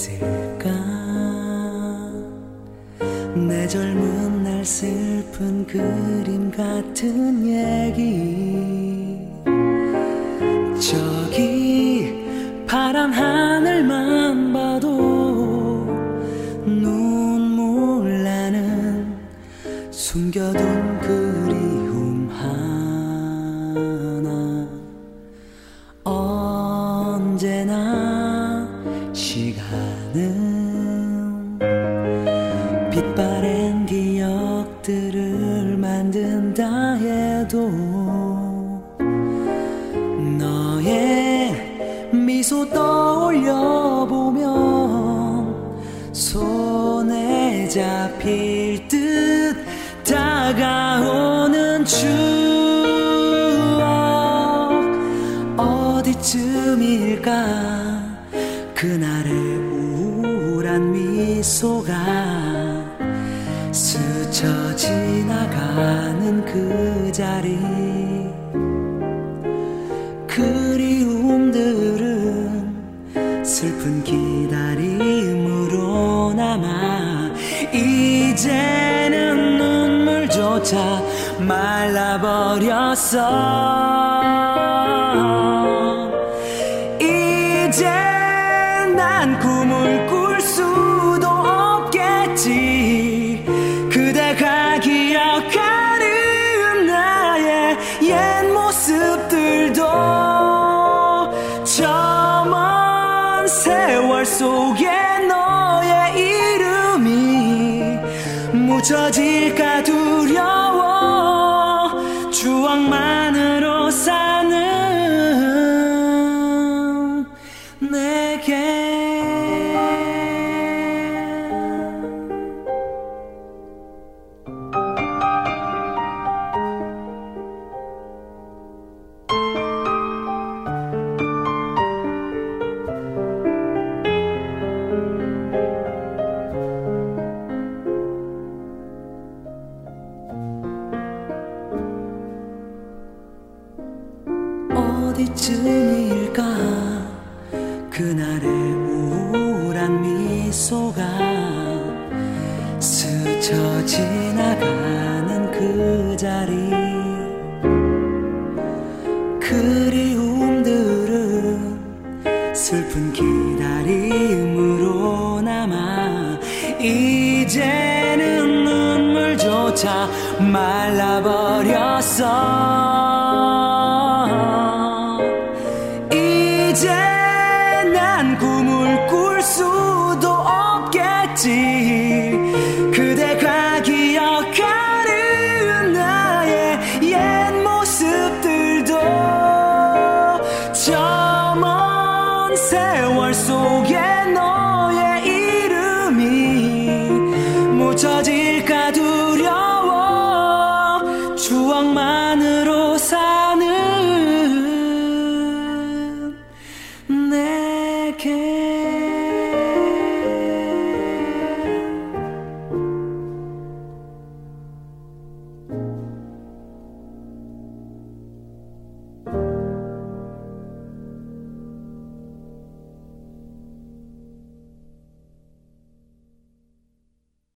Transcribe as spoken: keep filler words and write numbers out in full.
있을까? 내 젊은 날 슬픈 그림 같은 얘기. 저기 파란 하늘만 봐도 눈물 나는 숨겨둔 그리움 하나. 언제나 시간은 빛바랜 기억들을 만든다 해도 너의 미소 떠올려보면 손에 잡힐 듯 다가오는 추억. 어디쯤일까 그날의 우울한 미소가 스쳐 지나가는 그 자리. 그리움들은 슬픈 기다림으로 남아 이제는 눈물조차 말라버렸어. 이제 난 꿈을 꿀 수도 없겠지. 그대가 기억하는 나의 옛 모습들도 저 먼 세월 속에 너의 이름이 묻혀질까 두려워. 추억만으로 사는 내게. 어디쯤일까 그날의 우울한 미소가 스쳐 지나가는 그 자리. 그리움들은 슬픈 기다림으로 남아 이제는 눈물조차 말라버렸어.